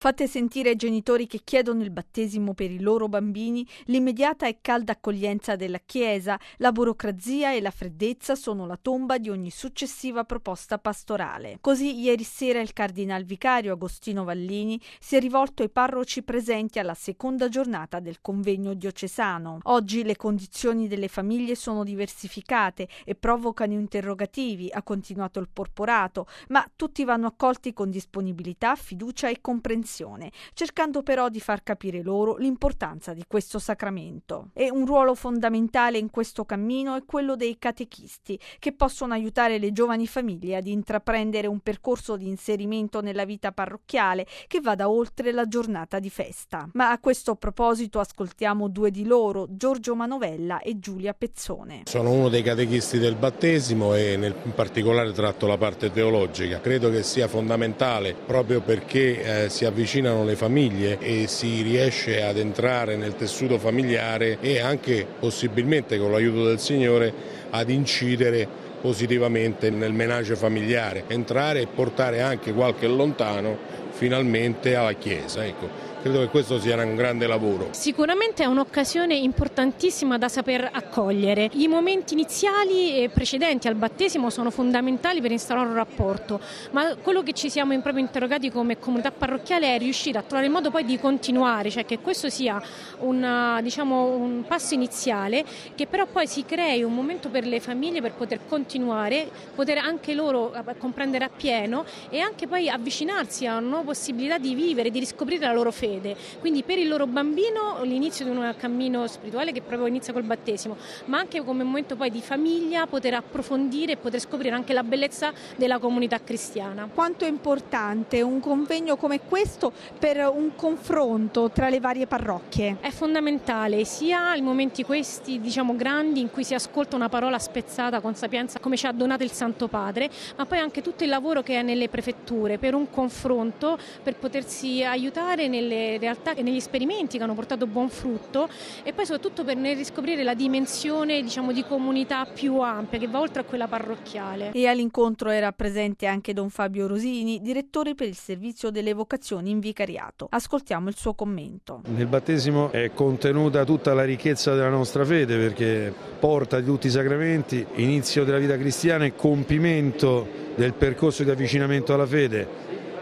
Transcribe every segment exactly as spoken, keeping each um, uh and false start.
Fate sentire ai genitori che chiedono il battesimo per i loro bambini l'immediata e calda accoglienza della Chiesa, la burocrazia e la freddezza sono la tomba di ogni successiva proposta pastorale. Così ieri sera il cardinal vicario Agostino Vallini si è rivolto ai parroci presenti alla seconda giornata del convegno diocesano. Oggi le condizioni delle famiglie sono diversificate e provocano interrogativi, ha continuato il porporato, ma tutti vanno accolti con disponibilità, fiducia e comprensione, cercando però di far capire loro l'importanza di questo sacramento. E un ruolo fondamentale in questo cammino è quello dei catechisti, che possono aiutare le giovani famiglie ad intraprendere un percorso di inserimento nella vita parrocchiale che vada oltre la giornata di festa. Ma a questo proposito ascoltiamo due di loro, Giorgio Manovella e Giulia Pezzone. Sono uno dei catechisti del battesimo e nel, in particolare tratto la parte teologica. Credo che sia fondamentale proprio perché eh, si avvicinano le famiglie e si riesce ad entrare nel tessuto familiare e anche possibilmente con l'aiuto del Signore ad incidere positivamente nel menage familiare, entrare e portare anche qualche lontano finalmente alla Chiesa. Ecco. Credo che questo sia un grande lavoro. Sicuramente è un'occasione importantissima da saper accogliere. I momenti iniziali e precedenti al battesimo sono fondamentali per instaurare un rapporto, ma quello che ci siamo proprio interrogati come comunità parrocchiale è riuscire a trovare il modo poi di continuare, cioè che questo sia una, diciamo, un passo iniziale, che però poi si crei un momento per le famiglie per poter continuare, poter anche loro comprendere appieno e anche poi avvicinarsi a una nuova possibilità di vivere, di riscoprire la loro fede. Quindi per il loro bambino l'inizio di un cammino spirituale che proprio inizia col battesimo, ma anche come momento poi di famiglia poter approfondire e poter scoprire anche la bellezza della comunità cristiana. Quanto è importante un convegno come questo per un confronto tra le varie parrocchie? È fondamentale sia i momenti questi, diciamo, grandi in cui si ascolta una parola spezzata con sapienza come ci ha donato il Santo Padre, ma poi anche tutto il lavoro che è nelle prefetture per un confronto, per potersi aiutare nelle realtà e negli esperimenti che hanno portato buon frutto e poi soprattutto per riscoprire la dimensione, diciamo, di comunità più ampia che va oltre a quella parrocchiale. E all'incontro era presente anche Don Fabio Rosini, direttore per il servizio delle vocazioni in vicariato. Ascoltiamo il suo commento. Nel battesimo è contenuta tutta la ricchezza della nostra fede, perché porta di tutti i sacramenti, inizio della vita cristiana e compimento del percorso di avvicinamento alla fede.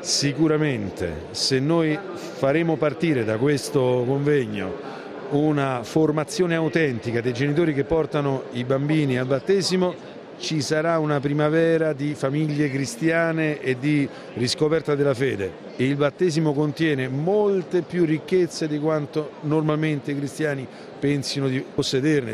Sicuramente se noi faremo partire da questo convegno una formazione autentica dei genitori che portano i bambini al battesimo, ci sarà una primavera di famiglie cristiane e di riscoperta della fede. E il battesimo contiene molte più ricchezze di quanto normalmente i cristiani pensino di possederne.